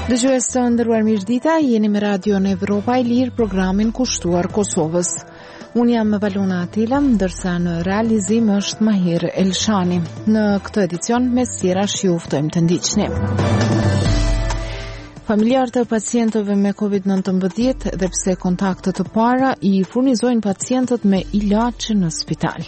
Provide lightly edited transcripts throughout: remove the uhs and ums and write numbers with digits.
Dëgjues të nderuar mirëdita, jeni me Radio Evropa e Lirë, programin kushtuar Kosovës. Unë jam Valona Atila, ndërsa në realizim është Mahir Elshani. Në këtë edicion, mes tjerash ju ftojmë të ndiqni. Familjarët e pacientëve me COVID-19 dhe pse kontaktet të para i furnizojnë pacientët me ilaçe në spital.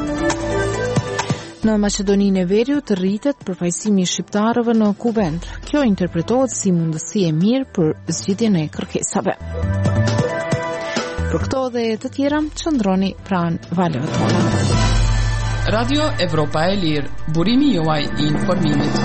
Në Maqedoninë e Veriut rritet përfaqësimi i shqiptarëve në Kuvend. Kjo interpretohet si mundësi e mirë për zgjidhjen e kërkesave. Për këto dhe të tjera, qëndroni pranë valeve tona. Radio Evropa e Lirë, burimi juaj i informimit.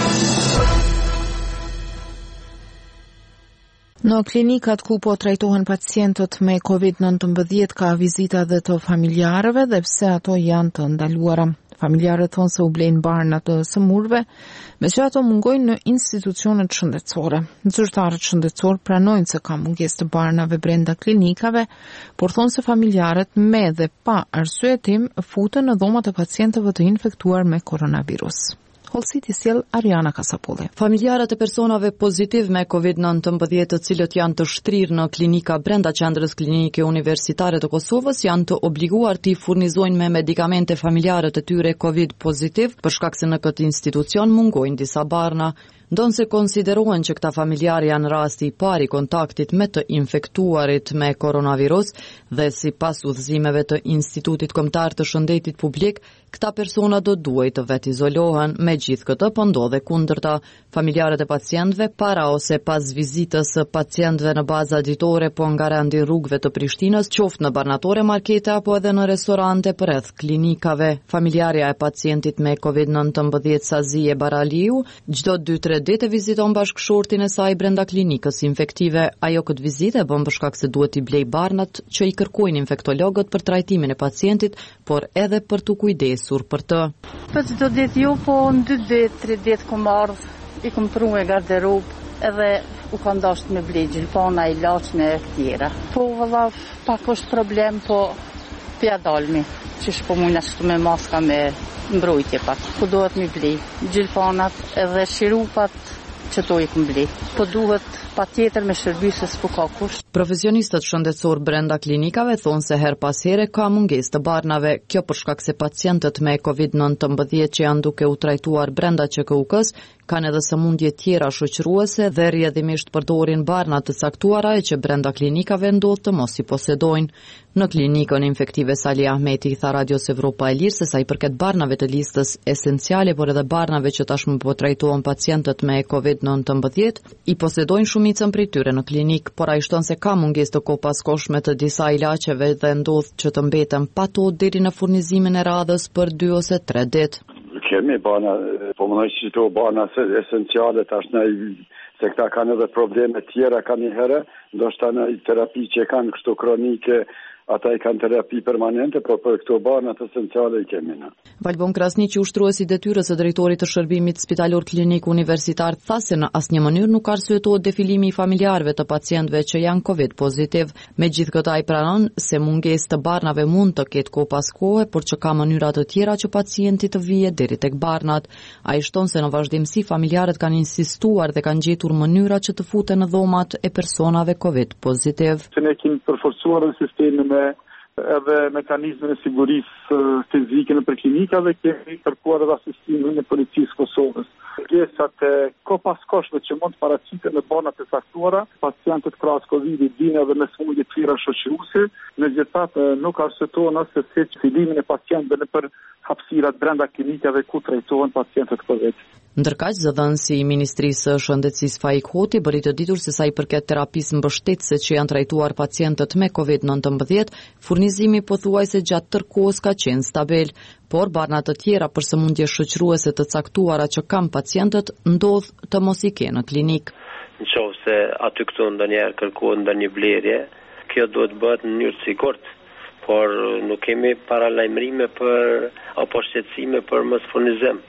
Në klinikat ku po trajtohen pacientët me COVID-19 ka vizita dhe të familjarëve dhe pse ato janë të ndaluara. Familjarët thonë se u blejnë barna të sëmurëve, me që ato mungojnë në institucionet shëndetësore. Zyrtarët shëndetësor pranojnë se ka mungesë të barnave brenda klinikave, por thonë se familjarët me dhe pa arsyetim futen në dhomat e pacientëve të infektuar me koronavirus. Holsiti sjell Ariana Kasapolli. Familjarët e personave pozitiv me COVID-19 të cilët janë të shtrirë në klinika brenda qendrës klinike universitare të Kosovës janë të obliguar të furnizojnë me medikamente familjarët e tyre COVID pozitiv për shkak se në këtë institucion mungojnë disa barna. Ndonë se konsiderohen që këta familjarë janë rasti i pari kontaktit me të infektuarit me koronavirus dhe si pas udhëzimeve të Institutit Kombëtar të Shëndetit Publik, këta persona do duhet të vetë izolohen, me gjithë këtë po ndodhe kundërta. Familjarët e pacientëve para ose pas vizitës së pacientëve në baza ditore po nga rendi rrugëve të Prishtinës, qoftë në barnatore, markete apo edhe në restorante përreth klinikave. Familjarja e pacientit me COVID-19 Sazie Baraliu, çdo 2-3 ditë viziton bashkëshortin e saj brenda klinikës infektive. Ajo këtë vizitë e bën për shkak se duhet i blej barnat që i kërkojnë infektologët për trajtimin e pacientit, por edhe për të kujdesur për të. Për çdo ditë jo, po në 2 ditë, 3 ditë kom ardh, i kom pru e garderobë edhe u ka ndasht me blej gjilpona, ilaçe e tjera. Po valla pak është problem, po pja dalmi. Qish po mujna shtu me maska me mbrojtje pak. Po duhet mi blej gjilponat edhe shirupat që to i kom blej. Po duhet pa tjetër me shërbysës po ka kusht. Profesionistët shëndetësor brenda klinikave thonë se her pas here ka mungesë të barnave. Kjo për shkak se pacientët me COVID-19 që janë duke u trajtuar brenda QKUK-s kanë edhe sëmundje tjera shoqëruese dhe rrjedhimisht përdorin barna të caktuara e që brenda klinikave ndodh të mos i posedojnë. Në klinikën infektive Sali Ahmeti tha Radios Evropa e Lirë se sa i përket barnave të listës esenciale, por edhe barnave që tashmë po trajtohen pacientët me COVID-19, i posedojnë shumicën prej tyre në klinik, por ai shton se ka mungesë të kopaskoshme të disa ilaçeve dhe ndodh që të mbeten pa to deri në furnizimin e radhës për 2 ose 3 ditë. Kemi bana, po më nëjë që to bana esenciale, tash në se këta kanë edhe probleme tjera ka një herë, ndoshta në terapi që kanë kështu kronike, ata i kanë terapi permanente, por për këto banat esenciale i kemi në. Valbon Krasni, që ushtruesi detyrës së drejtorit të shërbimit spitalor klinik universitar, tha se në asnjë mënyrë nuk arsyetohet defilimi i familjarëve të pacientëve që janë COVID pozitiv. Megjithatë ai pranon se mungesë të barnave mund të ketë kohë pas kohe, por që ka mënyra të tjera që pacienti të vijë deri tek barnat. Ai shton se në vazhdimsi familjarët kanë insistuar dhe kanë gjetur mënyra që të futen në dhomat e personave COVID pozitiv. Ne kemi përforcuar sistemin edhe mekanizmin e sigurisë fizike në klinikave, kemi kërkuar edhe asistimin e policisë Kosovës. Pjesat e kopaskoshme që mund të paraqiten në banat e caktuara, pacientët krahas Covid-it vinë edhe me sëmundje të tjera shoqëruese, megjithatë nuk arsyetohen as se filimin e pacientëve nëpër hapësirat brenda klinikave ku trajtohen pacientët Covid. Ndërkaq, zëdhënësi i Ministrisë së Shëndetësisë Faik Hoti bëri të ditur se sa i përket terapisë mbështetëse që janë trajtuar pacientët me COVID-19, furnizimi pothuajse gjatë tërë kohës ka qenë stabil, por barna të tjera për sëmundje shoqëruese të caktuara që kanë pacientët ndodh të mos i kenë në klinik. Nëse aty këtu ndonjëherë kërkohet ndonjë blerje, kjo duhet bëhet në mënyrë të sigurt, por nuk kemi paralajmërime apo shqetësime për mos furnizim.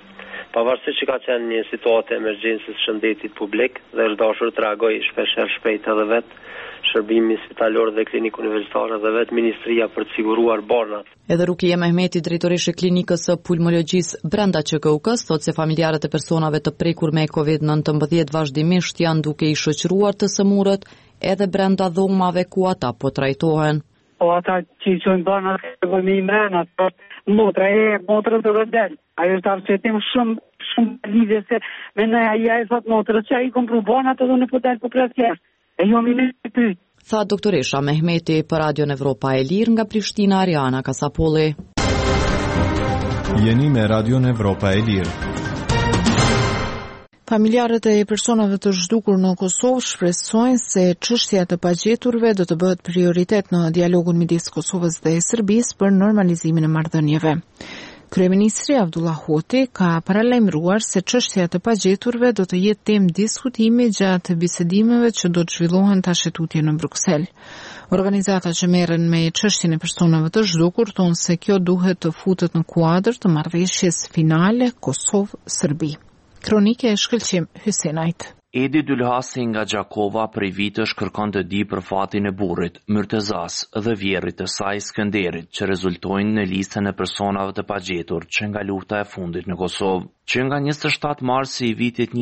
Pavarësisht që ka qenë një situatë e emergjencës shëndetit publik dhe është dashur të reagoj shpejt edhe vetë shërbimi spitalor dhe klinikë universitare dhe vetë Ministria për të siguruar barnat. Edhe Rukia Mehmeti, drejtoreshe klinikës së pulmologjisë brenda QKUK-s, thotë se familjarët e personave të prekur me COVID-19 vazhdimisht janë duke i shoqëruar të sëmurët edhe brenda dhomave ku ata po trajtohen. Po ata që i qojnë barnat e vëmi i mrenat, po motrën të vëndel. Ajo është arqetim shumë lidhje se me në aja e thot motrës që a i kompru barnat edhe në përdel për presjerë. E jo mi në ty. Tha doktoresha Mehmeti për Radion Evropa e Lirë nga Prishtina, Ariana Kasapolli. Jeni me Radion Evropa e Lirë. Familjarët e personave të zhdukur në Kosovë shpresojnë se çështja e pagjeturve do të bëhet prioritet në dialogun midis Kosovës dhe Serbisë për normalizimin e marrëdhënieve. Kryeministri Abdullah Hoti ka paralajmëruar se çështja e pagjeturve do të jetë temë diskutimi gjatë bisedimeve që do të zhvillohen tash tutje në Bruksel. Organizata që merren me çështjen e personave të zhdukur thonë se kjo duhet të futet në kuadër të marrëveshjes finale Kosovë-Serbi. Kronike e shkëlqim Hysenajt. Edi Dylhasi nga Gjakova prej vitësh kërkon të di për fatin e burrit, Myrtezas dhe vjerrit të saj Skënderit, që rezultojnë në listën e personave të pagjetur që nga lufta e fundit në Kosovë. Që nga 27 marsi i vitit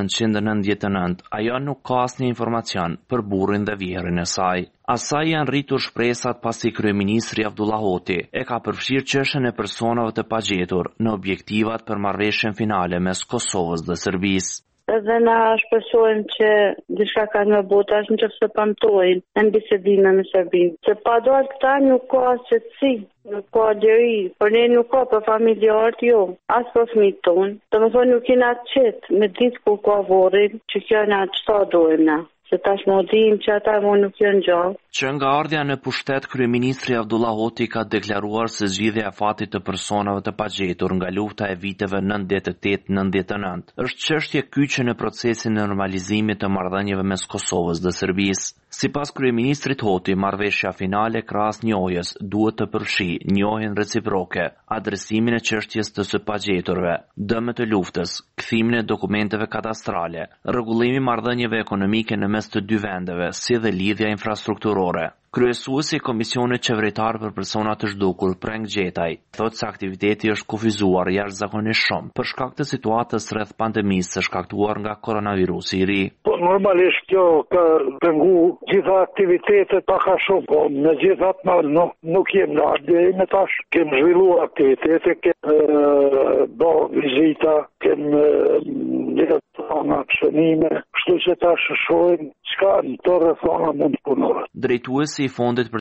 1999, ajo nuk ka asnjë informacion për burrin dhe vjerrin e saj. Asaj janë rritur shpresat pasi kryeministri Abdullah Hoti e ka përfshirë çështjen e personave të pagjetur në objektivat për marrëveshjen finale mes Kosovës dhe Serbisë. Edhe na shpresojmë që diçka ka në botë është nëse pamtojnë në bisedime me Serbinë. Se pa dalë këta nuk ka qetësi, nuk ka deri, por ne nuk ka për familjarët jo, as për fëmijët tonë. Domethënë nuk jena qetë me ditë ku ka vorrin, që kjo na çfarë dojmë na. Se tash më dim që ata më nuk janë gjallë. Që nga ardhja në pushtet, kryeministri Abdullah Hoti ka deklaruar se zgjidhja e fatit të personave të pagjetur nga lufta e viteve 98-99 është çështje kyçe në procesin e normalizimit të marrëdhënieve mes Kosovës dhe Serbisë. Sipas kryeministrit Hoti, marrëveshja finale krahas njohjes duhet të përfshijë njohjen reciproke, adresimin e çështjes të së pagjeturve, dëmet e luftës, kthimin e dokumenteve kadastrale, rregullimi i marrëdhënieve ekonomike në mes të dy vendeve, si dhe lidhja infrastrukturore. Kryesuesi i Komisionit Qeveritar për Persona të Zhdukur, Prenk Gjetaj, thotë se aktiviteti është kufizuar jashtëzakonisht shumë për shkak të situatës rreth pandemisë së shkaktuar nga koronavirusi i ri. Po normalisht kjo ka pengu gjitha aktivitetet pak a shumë, po në gjithat nuk jem në ardhje me tash. Kem zhvilluar aktivitete, kem do vizita, kem rrethona shënime, kështu që tash shohim çka në to rrethona mund të punohet. Drejtuesi i Fondit për